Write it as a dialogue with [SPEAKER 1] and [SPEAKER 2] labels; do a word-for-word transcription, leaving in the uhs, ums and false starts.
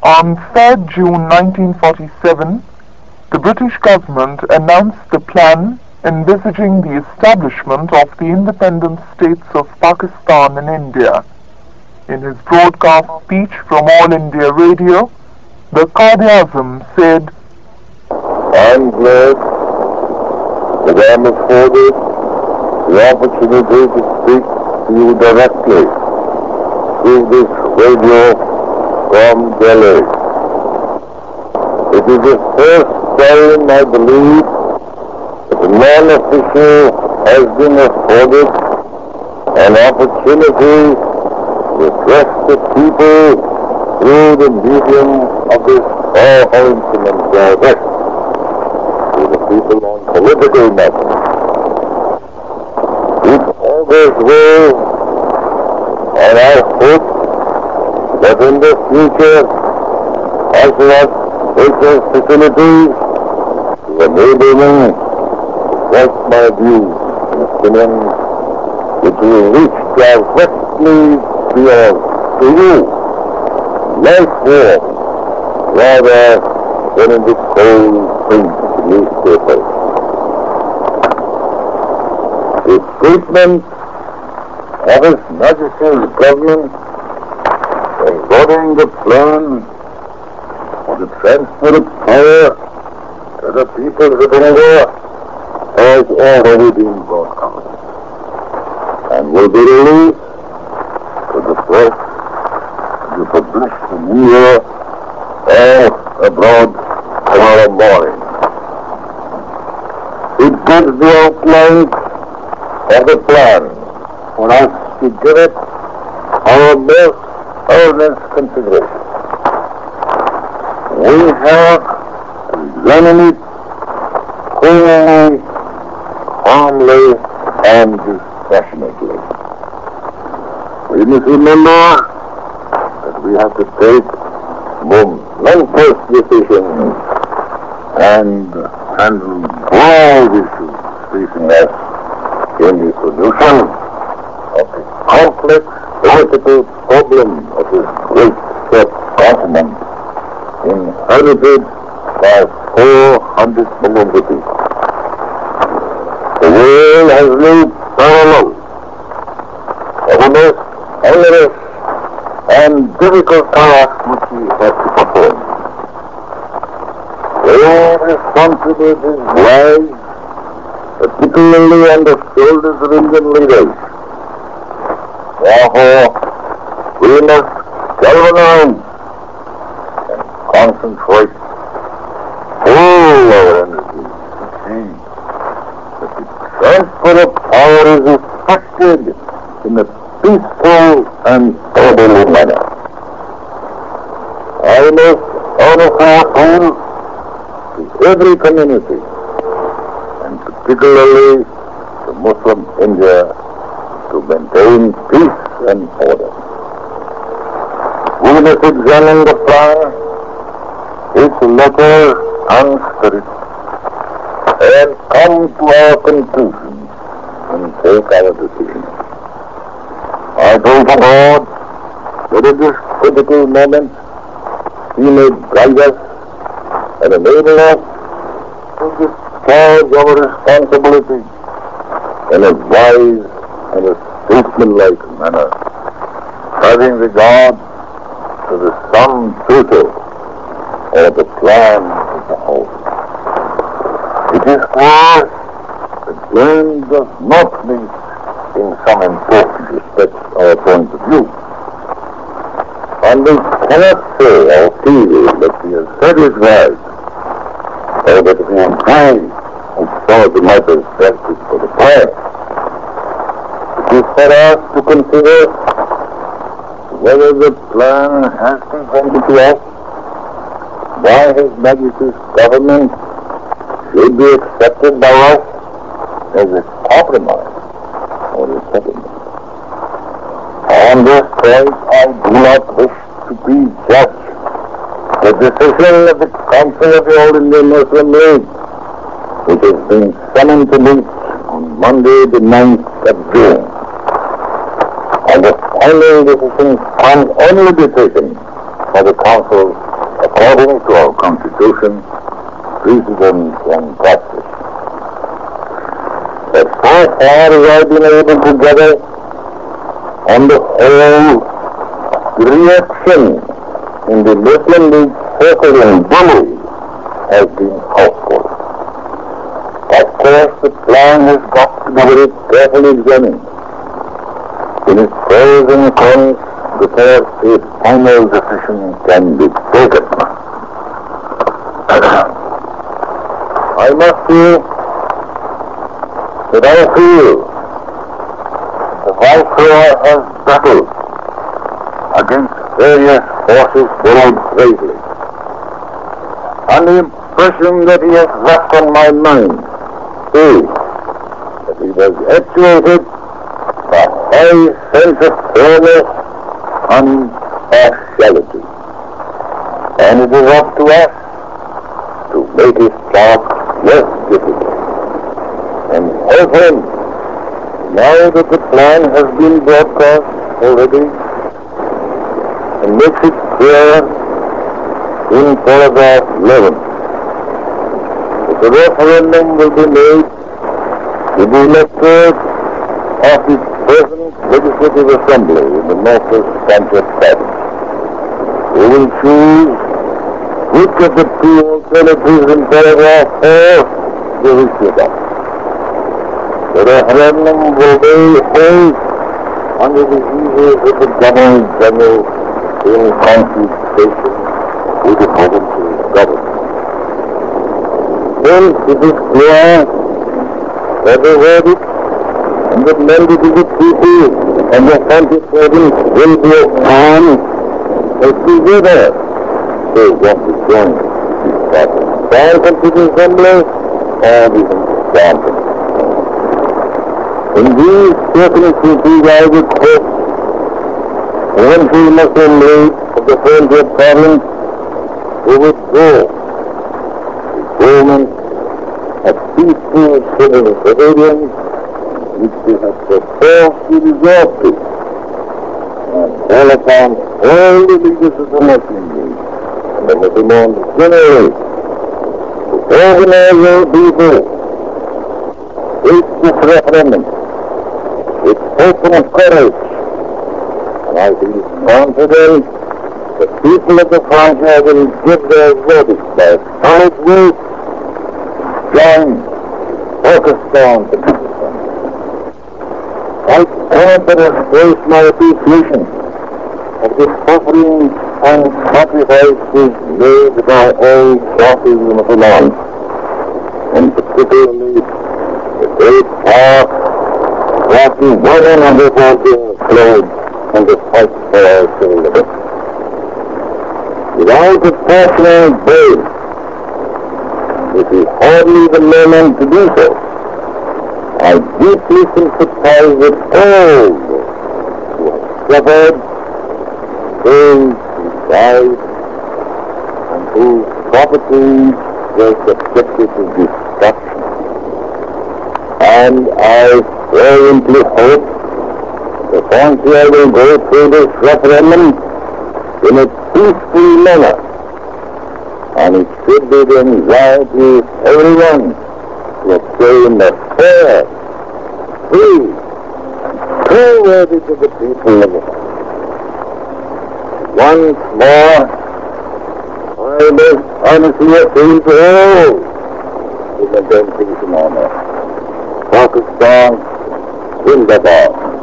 [SPEAKER 1] On third of June nineteen forty-seven, the British government announced the plan envisaging the establishment of the independent states of Pakistan and India. In his broadcast speech from All India Radio, the Quaid-e-Azam said,
[SPEAKER 2] I'm glad that I am afforded the opportunity to speak to you directly through this radio from Delhi. It is the first time, I believe, that a non-official has been afforded an opportunity to address the people through the medium of this powerful instrument direct to the people on political matters. It all goes well, and I hope that in the future I shall have greater facilities to enable me to voice my views and opinions which will reach directly to you, to you, life form, rather than in the cold print of the newspaper. The statement of His Majesty's government embodying the plan for the transfer of power to the people of India has already been broadcast and will be released to the press to be published in India or abroad tomorrow morning. It gives the outline of the plan for us to give it our most earnest consideration. We have examined it coolly, calmly, and dispassionately. We must remember that we have to take momentous decisions and handle broad issues facing us in the solution of the complex political problem of this great subcontinent inhabited by four hundred million people. The world has new parallel of the most onerous and difficult task which we have to perform. All responsibilities lie particularly on the shoulders of Indian leaders. Therefore, we must galvanize and concentrate all our energy to see that the transfer of power is effected in a peaceful and orderly manner. I must honestly appeal to every community, and particularly to Muslim India, to maintain peace and order. We must examine the plan, its letter and spirit, and come to our conclusions and take our decision. I pray to God that at this critical moment He may guide us and enable us to discharge our responsibility in a wise and a statesmanlike manner, having regard to the sum total or the plan as a whole. It is clear that plan does not meet in some important respects our point of view. And we cannot say or feel that we are satisfied or that we agree with some of the matters practiced for the plan. It is for us to consider whether the plan has been presented to us by His Majesty's government should be accepted by us as a compromise or a settlement. On this point, I do not wish to be judge. The decision of the Council of the All India Muslim League, which has been summoned to meet on Monday the ninth of June, and the final decision can only be taken by the Council according to our Constitution, precedent, and practice. But so far as I've been able to gather, on the whole, the reaction in the Muslim League circle in Delhi has been helpful. Of course, the plan has got to be very carefully examined. In its pros and cons, before a final decision can be taken. I must say that I feel the Viceroy has battled against various forces very bravely. And the impression that he has left on my mind is that he was actuated by a high sense of fairness and partiality. And it is up to us to make his task less difficult and help him, now that the plan has been broadcast already, and makes it clear in paragraph eleven. That the referendum will be made with the electorate of the present Legislative Assembly in the Northwest Panjab province. We will choose which of the two alternatives in paragraph four they wish to adopt. The referendum will be held under the aegis of the Governor General in consultation with the provincial government. Hence, it is clear that the verdict and the mandate of the people and the Panjab province will be upon as together they want to join this Pakistan Constitutional Assembly or the Pakistan. In these circumstances, I would hope the Provincial Muslim League of the Panjab province to withdraw the government of peaceful civil rebellions which they have so forced to resort to, and call upon all the leaders of the Muslim League and the Muslims generally to organize their people, face this referendum with open courage. And I feel confident the people of the Panjab will give their verdict by a solid vote to join Pakistan to Pakistan. I cannot but express my appreciation of the suffering and sacrifices made by all classes of Muslims, and particularly the great part that the women of the Panjab played in the fight for our civil liberty. Without a personal base, it is hardly the moment to do so. I deeply sympathize with all who have suffered, those who died, and whose property was subjected to destruction. And I fervently hope the Panjab will go through this referendum in a peaceful manner, and it should be the anxiety of everyone to obtain a fair, free, and true verdict of the people of the country. Once more, I most honestly appeal to all who have done peace and honor. Pakistan, Zindabad.